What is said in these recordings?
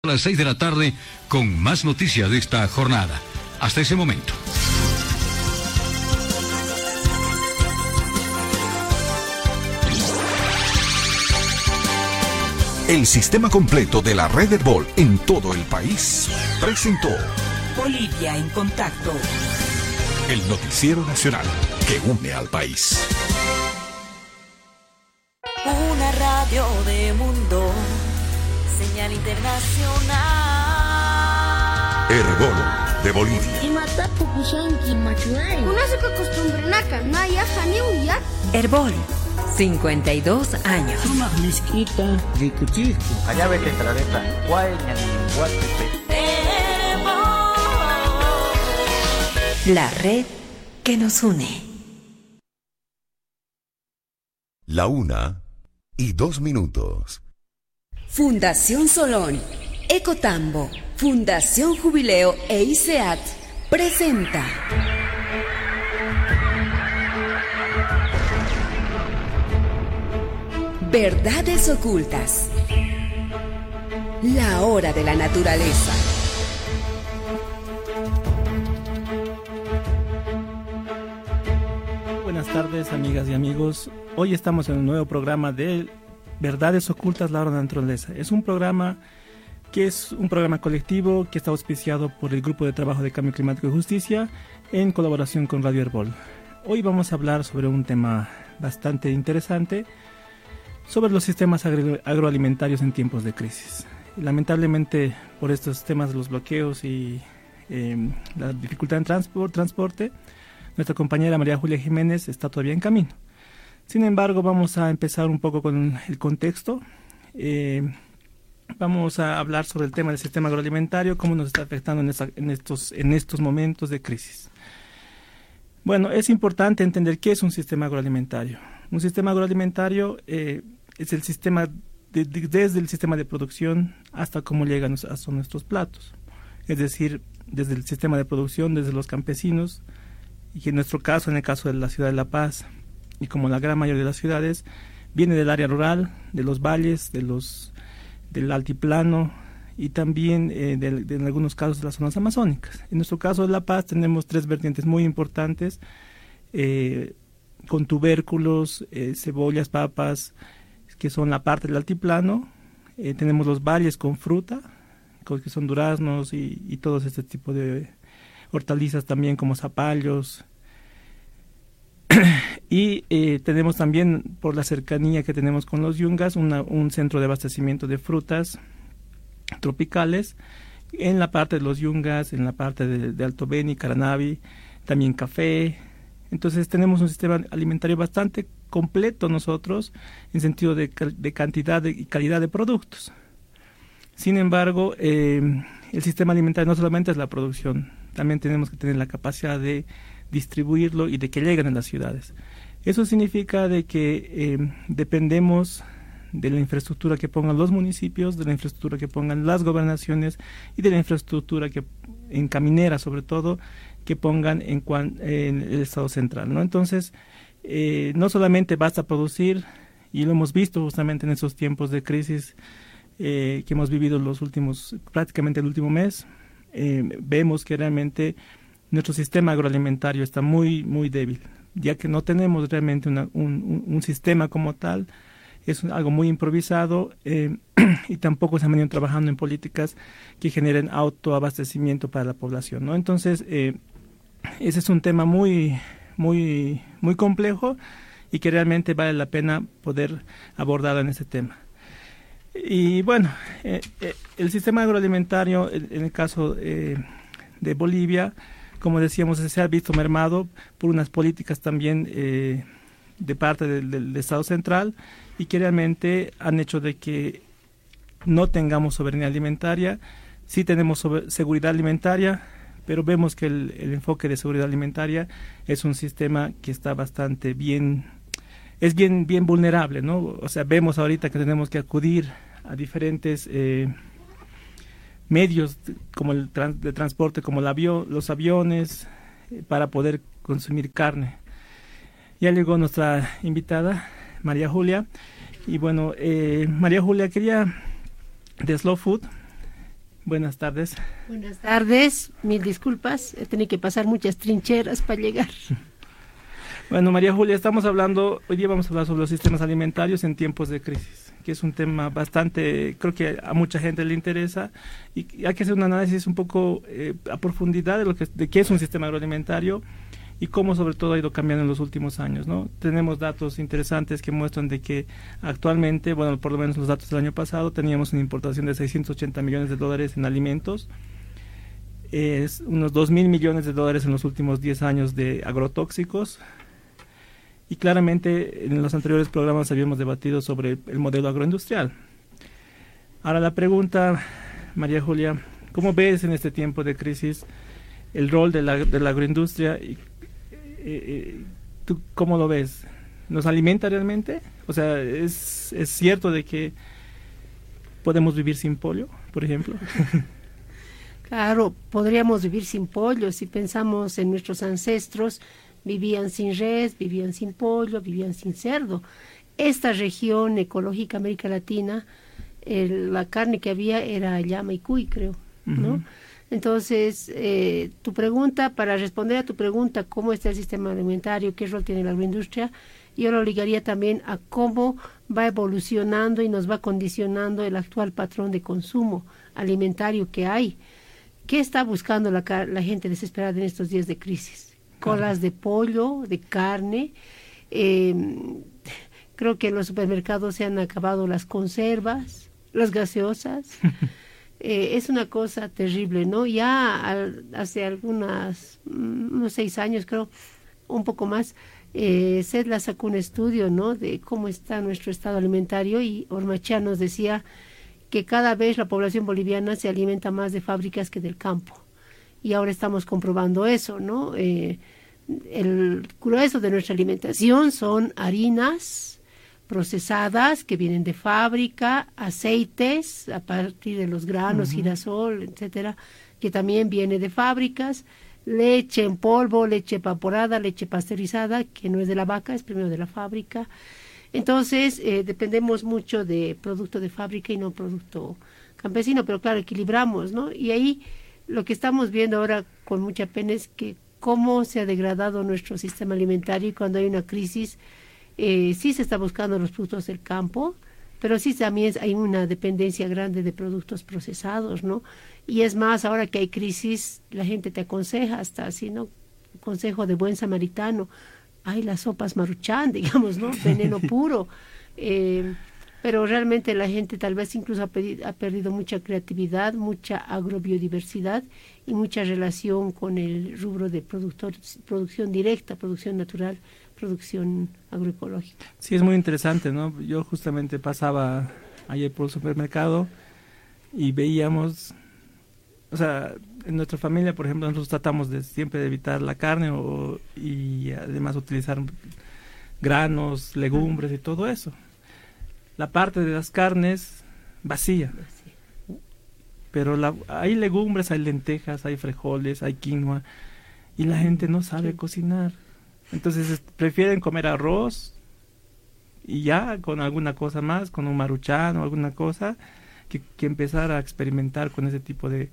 A las 6 de la tarde con más noticias de esta jornada. Hasta ese momento. El sistema completo de la red Herbol en todo el país presentó Bolivia en Contacto, el noticiero nacional que une al país. una radio de mundo, señal internacional. Herbol de Bolivia. Herbol, 52 años. La red que nos une. 1:02. Fundación Solón, Ecotambo, Fundación Jubileo e ICEAT presenta Verdades Ocultas. La hora de la naturaleza. Buenas tardes, amigas y amigos. Hoy estamos en un nuevo programa de Verdades Ocultas, la hora de la naturaleza. Es un programa colectivo que está auspiciado por el Grupo de Trabajo de Cambio Climático y Justicia en colaboración con Radio Herbol. Hoy vamos a hablar sobre un tema bastante interesante, sobre los sistemas agroalimentarios en tiempos de crisis. Lamentablemente, por estos temas de los bloqueos y la dificultad en transporte, nuestra compañera María Julia Jiménez está todavía en camino. Sin embargo, vamos a empezar un poco con el contexto. Vamos a hablar sobre el tema del sistema agroalimentario, cómo nos está afectando en estos momentos de crisis. Bueno, es importante entender qué es un sistema agroalimentario. Un sistema agroalimentario es el sistema desde el sistema de producción hasta cómo llegan a nuestros platos. Es decir, desde el sistema de producción, desde los campesinos, y en nuestro caso, en el caso de la ciudad de La Paz, y como la gran mayoría de las ciudades, viene del área rural, de los valles, del altiplano y también en algunos casos de las zonas amazónicas. En nuestro caso de La Paz tenemos tres vertientes muy importantes, con tubérculos, cebollas, papas, que son la parte del altiplano. Tenemos los valles con fruta, que son duraznos y todo este tipo de hortalizas también como zapallos. Y tenemos también, por la cercanía que tenemos con los yungas, un centro de abastecimiento de frutas tropicales en la parte de los yungas, en la parte de Alto Beni, Caranavi, también café. Entonces tenemos un sistema alimentario bastante completo nosotros en sentido de cantidad y calidad de productos. Sin embargo, el sistema alimentario no solamente es la producción, también tenemos que tener la capacidad de distribuirlo y de que lleguen a las ciudades. Eso significa de que dependemos de la infraestructura que pongan los municipios, de la infraestructura que pongan las gobernaciones y de la infraestructura que en caminera, sobre todo, que pongan en el Estado central, ¿no? Entonces, no solamente basta producir, y lo hemos visto justamente en esos tiempos de crisis que hemos vivido prácticamente el último mes. Vemos que realmente nuestro sistema agroalimentario está muy, muy débil, ya que no tenemos realmente un sistema como tal. Es algo muy improvisado y tampoco se han venido trabajando en políticas que generen autoabastecimiento para la población, ¿no? Entonces, ese es un tema muy, muy, muy complejo y que realmente vale la pena poder abordar en ese tema. Y bueno, el sistema agroalimentario, en el caso de Bolivia, como decíamos, se ha visto mermado por unas políticas también de parte del Estado central y que realmente han hecho de que no tengamos soberanía alimentaria. Sí tenemos seguridad alimentaria, pero vemos que el enfoque de seguridad alimentaria es un sistema que está bastante bien, es bien vulnerable, ¿no? O sea, vemos ahorita que tenemos que acudir a diferentes medios como de transporte, como los aviones, para poder consumir carne. Ya llegó nuestra invitada, María Julia. Y bueno, María Julia, quería de Slow Food, Buenas tardes. Buenas tardes, mil disculpas, he tenido que pasar muchas trincheras para llegar. Bueno, María Julia, hoy día vamos a hablar sobre los sistemas alimentarios en tiempos de crisis, que es un tema bastante, creo que a mucha gente le interesa, y hay que hacer un análisis un poco a profundidad de qué es un sistema agroalimentario y cómo sobre todo ha ido cambiando en los últimos años, ¿no? Tenemos datos interesantes que muestran de que actualmente, bueno, por lo menos los datos del año pasado, teníamos una importación de $680 millones en alimentos, es unos $2.000 millones en los últimos 10 años de agrotóxicos, y claramente en los anteriores programas habíamos debatido sobre el modelo agroindustrial. Ahora la pregunta, María Julia, ¿cómo ves en este tiempo de crisis el rol de la agroindustria? ¿Tú cómo lo ves? ¿Nos alimenta realmente? O sea, ¿es cierto de que podemos vivir sin pollo, por ejemplo? Claro, podríamos vivir sin pollo si pensamos en nuestros ancestros. Vivían sin res, vivían sin pollo, vivían sin cerdo. Esta región ecológica, América Latina, la carne que había era llama y cuy, creo, ¿no? Uh-huh. Entonces, para responder a tu pregunta, ¿cómo está el sistema alimentario? ¿Qué rol tiene la agroindustria? Yo lo ligaría también a cómo va evolucionando y nos va condicionando el actual patrón de consumo alimentario que hay. ¿Qué está buscando la gente desesperada en estos días de crisis? Colas de pollo, de carne. Creo que en los supermercados se han acabado las conservas, las gaseosas. Es una cosa terrible, ¿no? Ya hace unos 6 años, creo, un poco más, CEDLA sacó un estudio, ¿no?, de cómo está nuestro estado alimentario, y Ormachá nos decía que cada vez la población boliviana se alimenta más de fábricas que del campo. Y ahora estamos comprobando eso, ¿no? El grueso de nuestra alimentación son harinas procesadas que vienen de fábrica, aceites a partir de los granos, uh-huh, girasol, etcétera, que también viene de fábricas, leche en polvo, leche evaporada, leche pasteurizada, que no es de la vaca, es primero de la fábrica. Entonces, dependemos mucho de producto de fábrica y no producto campesino, pero claro, equilibramos, ¿no? Y ahí lo que estamos viendo ahora con mucha pena es que cómo se ha degradado nuestro sistema alimentario, y cuando hay una crisis, sí se está buscando los productos del campo, pero sí también hay una dependencia grande de productos procesados, ¿no? Y es más, ahora que hay crisis, la gente te aconseja hasta así, ¿no? Consejo de buen samaritano. Hay las sopas Maruchan, digamos, ¿no? Veneno puro. Pero realmente la gente tal vez incluso ha perdido mucha creatividad, mucha agrobiodiversidad y mucha relación con el rubro de producción directa, producción natural, producción agroecológica. Sí, es muy interesante, ¿no? Yo justamente pasaba ayer por el supermercado y veíamos, o sea, en nuestra familia, por ejemplo, nosotros tratamos siempre de evitar la carne y además utilizar granos, legumbres y todo eso. La parte de las carnes vacía, pero hay legumbres, hay lentejas, hay frijoles, hay quinoa, y la gente no sabe cocinar. Entonces prefieren comer arroz y ya con alguna cosa más, con un maruchan o alguna cosa, que empezar a experimentar con ese tipo de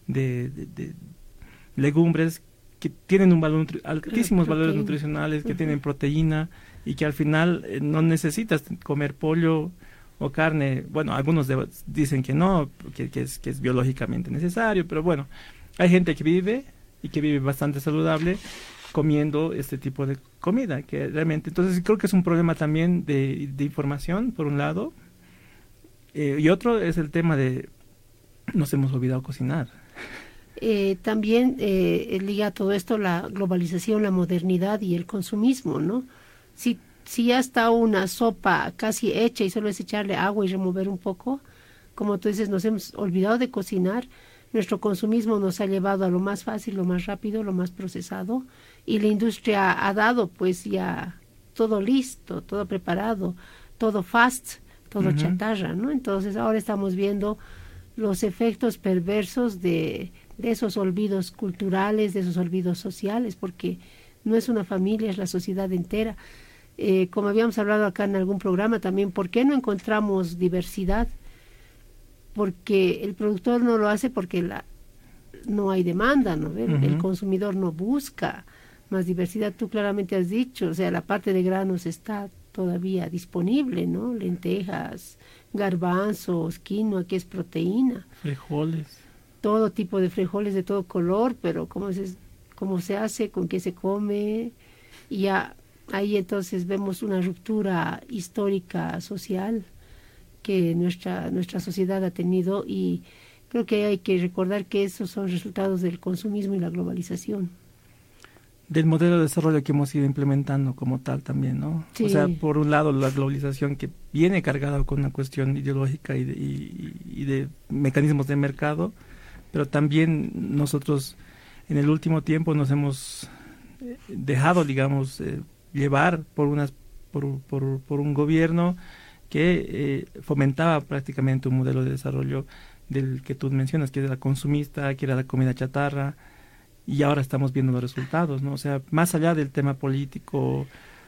legumbres que tienen altísimos valores nutricionales, que tienen proteína, y que al final no necesitas comer pollo o carne. Bueno, algunos dicen que no, que es biológicamente necesario, pero bueno, hay gente que vive bastante saludable comiendo este tipo de comida, que realmente, entonces creo que es un problema también de información, por un lado, y otro es el tema de nos hemos olvidado cocinar. También liga todo esto la globalización, la modernidad y el consumismo, ¿no? Si ya está una sopa casi hecha y solo es echarle agua y remover un poco, como tú dices, nos hemos olvidado de cocinar. Nuestro consumismo nos ha llevado a lo más fácil, lo más rápido, lo más procesado, y la industria ha dado pues ya todo listo, todo preparado, todo fast, todo chatarra, ¿no? Entonces ahora estamos viendo los efectos perversos de esos olvidos culturales, de esos olvidos sociales, porque no es una familia, es la sociedad entera. Como habíamos hablado acá en algún programa también, ¿por qué no encontramos diversidad? porque el productor no lo hace porque no hay demanda, ¿no? El consumidor no busca más diversidad. Tú claramente has dicho, o sea, la parte de granos está todavía disponible, ¿no? Lentejas, garbanzos, quinoa, que es proteína. Frijoles. Todo tipo de frijoles de todo color, pero cómo se hace, con qué se come, y ya ahí entonces vemos una ruptura histórica social que nuestra sociedad ha tenido, y creo que hay que recordar que esos son resultados del consumismo y la globalización. Del modelo de desarrollo que hemos ido implementando como tal también, ¿no? Sí. O sea, por un lado la globalización que viene cargada con una cuestión ideológica y de mecanismos de mercado, pero también nosotros en el último tiempo nos hemos dejado, digamos, llevar por un gobierno que fomentaba prácticamente un modelo de desarrollo del que tú mencionas, que era consumista, que era la comida chatarra, y ahora estamos viendo los resultados, ¿no? O sea, más allá del tema político,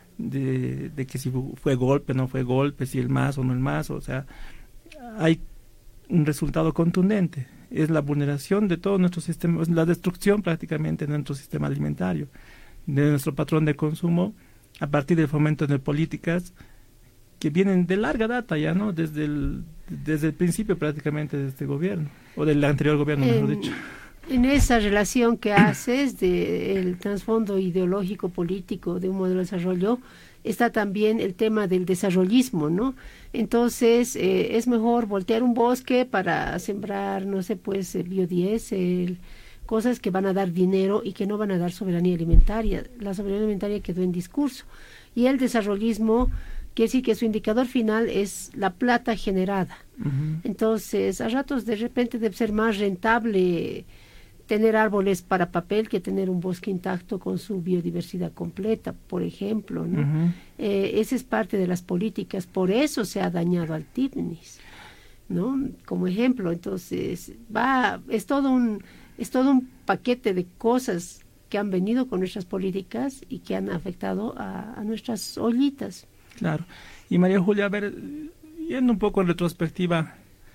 de que si fue golpe, no fue golpe, si el MAS o no el MAS, o sea, hay un resultado contundente. Es la vulneración de todo nuestro sistema, la destrucción prácticamente de nuestro sistema alimentario, de nuestro patrón de consumo, a partir del fomento de políticas que vienen de larga data ya, ¿no? Desde el principio prácticamente de este gobierno, o del anterior gobierno, mejor dicho. En esa relación que haces del trasfondo ideológico político de un modelo de desarrollo, está también el tema del desarrollismo, ¿no? Entonces, es mejor voltear un bosque para sembrar, no sé, pues, biodiesel, cosas que van a dar dinero y que no van a dar soberanía alimentaria. La soberanía alimentaria quedó en discurso. Y el desarrollismo quiere decir que su indicador final es la plata generada. Entonces, a ratos de repente debe ser más rentable tener árboles para papel que tener un bosque intacto con su biodiversidad completa, por ejemplo, ¿no? Esa es parte de las políticas, por eso se ha dañado al Tibnis, ¿no? Como ejemplo, entonces, es todo un paquete de cosas que han venido con nuestras políticas y que han afectado a nuestras ollitas. Claro. Y María Julia, a ver, yendo un poco en retrospectiva,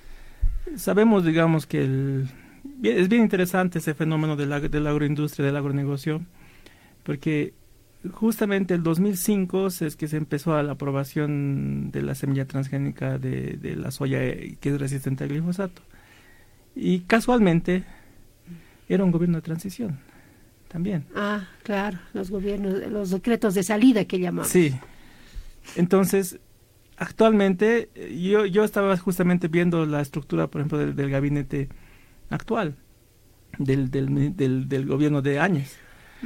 sabemos, digamos, que es bien interesante ese fenómeno de la agroindustria, del agronegocio, porque justamente el 2005 es que se empezó a la aprobación de la semilla transgénica de la soya que es resistente al glifosato. Y casualmente era un gobierno de transición también. Ah, claro, los decretos de salida que llamamos. Sí. Entonces, actualmente, yo estaba justamente viendo la estructura, por ejemplo, del gabinete actual, del gobierno de Áñez.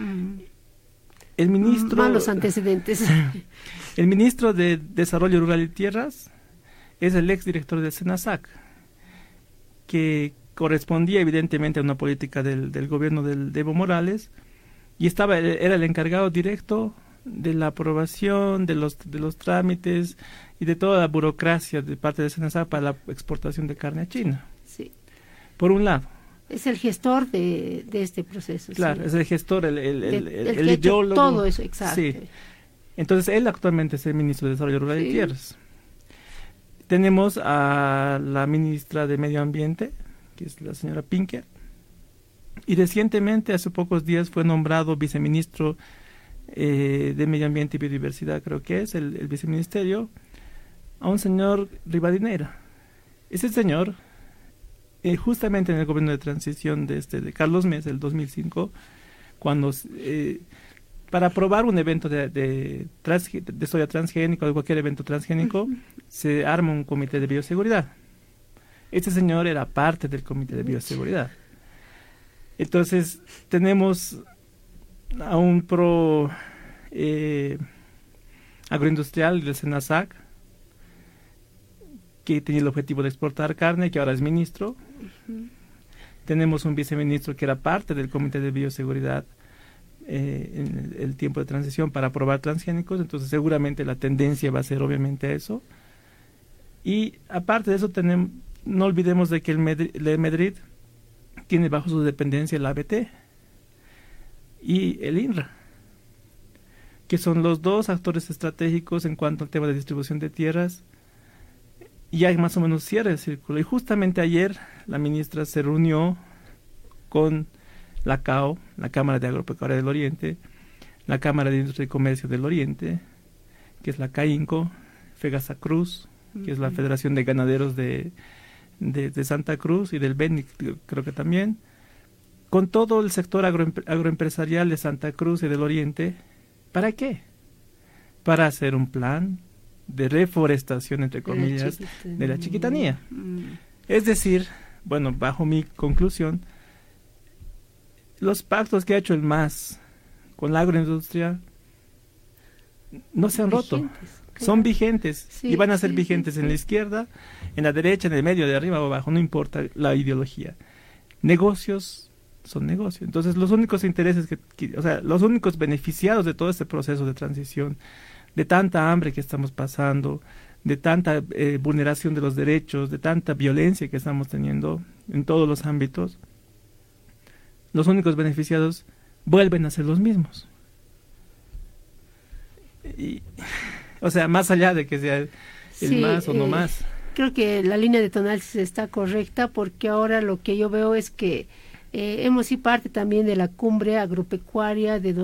El ministro... Malos antecedentes. El ministro de Desarrollo Rural y Tierras es el exdirector del SENASAC, que correspondía evidentemente a una política del gobierno de Evo Morales, y era el encargado directo de la aprobación, de los trámites y de toda la burocracia de parte de SENASAC para la exportación de carne a China. Sí. Por un lado. Es el gestor de este proceso. Claro, sí. es el gestor, el que ideólogo. Todo eso, exacto. Sí. Entonces, él actualmente es el ministro de Desarrollo Rural y Tierras. Tenemos a la ministra de Medio Ambiente, que es la señora Pinker, y recientemente, hace pocos días, fue nombrado viceministro de Medio Ambiente y Biodiversidad, creo que es el viceministerio, a un señor Rivadeneira. Ese señor, justamente en el gobierno de transición de Carlos Mesa, el 2005, cuando para aprobar un evento de soya transgénico, de cualquier evento transgénico, se arma un comité de bioseguridad. Este señor era parte del comité de bioseguridad. Entonces, tenemos a un pro agroindustrial del SENASAC, que tenía el objetivo de exportar carne, que ahora es ministro. Tenemos un viceministro que era parte del comité de bioseguridad en el tiempo de transición para aprobar transgénicos, entonces seguramente la tendencia va a ser obviamente eso. Y aparte de eso, no olvidemos de que el MEDRID tiene bajo su dependencia el ABT y el INRA, que son los dos actores estratégicos en cuanto al tema de distribución de tierras ya más o menos cierra el círculo. Y justamente ayer la ministra se reunió con la CAO, la Cámara de Agropecuaria del Oriente, la Cámara de Industria y Comercio del Oriente, que es la CAINCO, Fegasacruz, que es la Federación de Ganaderos de Santa Cruz, y del BENIC, creo que también, con todo el sector agroempresarial de Santa Cruz y del Oriente. ¿Para qué? Para hacer un plan de reforestación, entre comillas, de la chiquitanía. Es decir, bueno, bajo mi conclusión, los pactos que ha hecho el MAS con la agroindustria no se han roto, son vigentes, y van a ser vigentes en la izquierda, en la derecha, en el medio, de arriba o abajo, no importa la ideología. Negocios son negocios. Entonces, los únicos intereses o sea, los únicos beneficiados de todo este proceso de transición, de tanta hambre que estamos pasando, de tanta vulneración de los derechos, de tanta violencia que estamos teniendo en todos los ámbitos, los únicos beneficiados vuelven a ser los mismos. Y, o sea, más allá de que sea el más o no más. Creo que la línea de análisis está correcta, porque ahora lo que yo veo es que hemos sido parte también de la cumbre agropecuaria de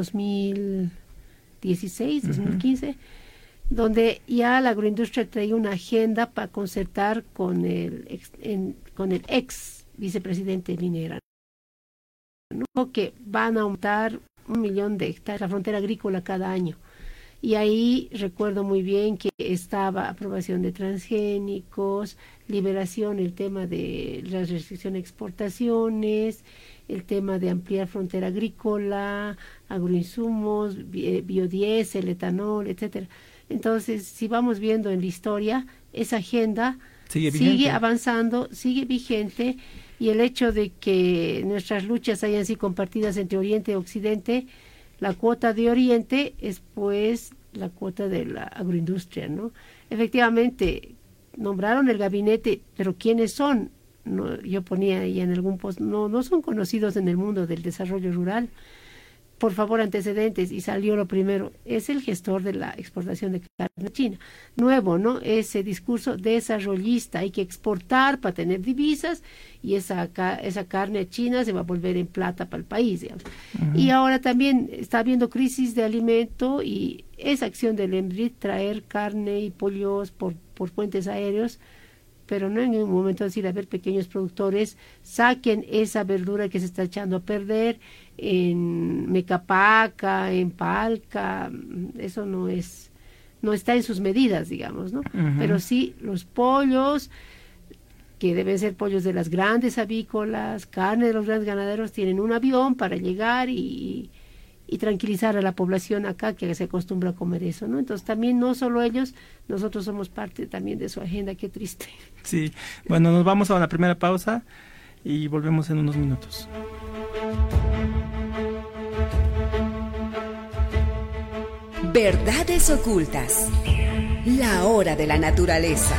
2016, 2015, donde ya la agroindustria traía una agenda para concertar con el ex vicepresidente Linera, ¿no? Que van a aumentar 1 millón de hectáreas la frontera agrícola cada año. Y ahí recuerdo muy bien que estaba aprobación de transgénicos, liberación, el tema de la restricción a exportaciones, el tema de ampliar frontera agrícola, agroinsumos, biodiesel, etanol, etcétera. Entonces, si vamos viendo en la historia, esa agenda sigue avanzando, sigue vigente, y el hecho de que nuestras luchas hayan sido compartidas entre Oriente y Occidente, la cuota de Oriente es pues la cuota de la agroindustria, ¿no? Efectivamente, nombraron el gabinete, pero ¿quiénes son? No, yo ponía ahí en algún post, no son conocidos en el mundo del desarrollo rural. Por favor, antecedentes, y salió lo primero, es el gestor de la exportación de carne a China. Nuevo, ¿no? Ese discurso desarrollista, hay que exportar para tener divisas, y esa carne a China se va a volver en plata para el país, digamos. Y ahora también está habiendo crisis de alimento, y esa acción del EMRIT, traer carne y pollos por puentes aéreos, pero no en un momento decir, a ver, pequeños productores, saquen esa verdura que se está echando a perder en Mecapaca, en Palca, eso no está en sus medidas, digamos, ¿no? Pero sí, los pollos, que deben ser pollos de las grandes avícolas, carne de los grandes ganaderos, tienen un avión para llegar y tranquilizar a la población acá, que se acostumbra a comer eso, ¿no? Entonces también no solo ellos, nosotros somos parte también de su agenda. Qué triste. Sí, bueno, nos vamos a una primera pausa y volvemos en unos minutos. Verdades ocultas. La hora de la naturaleza.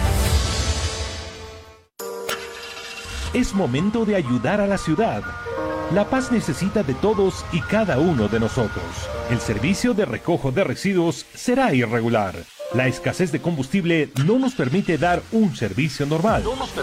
Es momento de ayudar a la ciudad. La Paz necesita de todos y cada uno de nosotros. El servicio de recojo de residuos será irregular. La escasez de combustible no nos permite dar un servicio normal.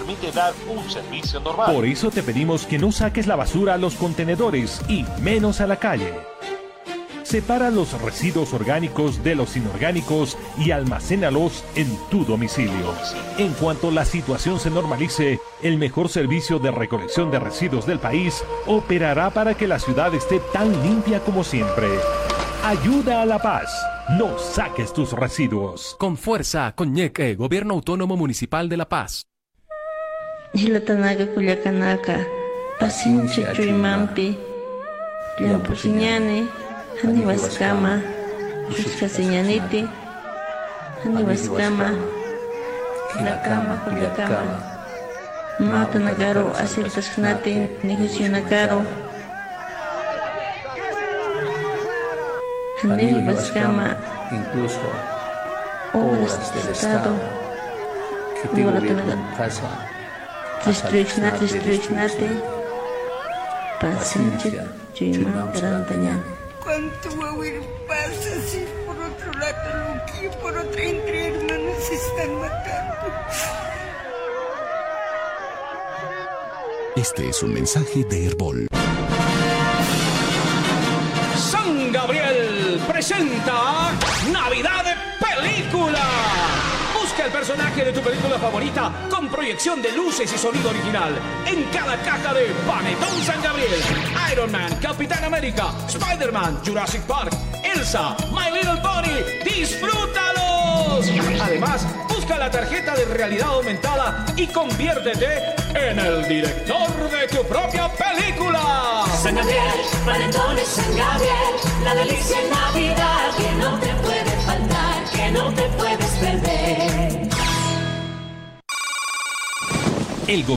Por eso te pedimos que no saques la basura a los contenedores y menos a la calle. Separa los residuos orgánicos de los inorgánicos y almacénalos en tu domicilio. En cuanto la situación se normalice, el mejor servicio de recolección de residuos del país operará para que la ciudad esté tan limpia como siempre. Ayuda a la paz. No saques tus residuos. Con fuerza, con Ñeque, Gobierno Autónomo Municipal de La Paz. Hilatanaga Culiacanaka, Pasinche Chuimampi, Llampusiñane, Hani Waskama, Ushkasiñaniti, Hani Waskama, Lakama Culiacama, Matanagaro, Asiltasnati, Nijusionagaro, Hani Waskama, incluso obras del Estado, que pasa. Districhnate, Pasinche Chuimam Tarantañan. ¿Cuánto Huawei pasa así? Por otro lado, Luquillo, por otra entre hermanos se están matando. Este es un mensaje de Herbol. San Gabriel presenta Navidad de Película. Busca el personaje de tu película favorita con proyección de luces y sonido original en cada caja de Panetón San Gabriel. Iron Man, Capitán América, Spider-Man, Jurassic Park, Elsa, My Little Pony. ¡Disfrútalos! Además, busca la tarjeta de realidad aumentada y conviértete en el director de tu propia película. San Gabriel, Panetones San Gabriel, la delicia en Navidad que no te puede faltar, que no te puedes perder. El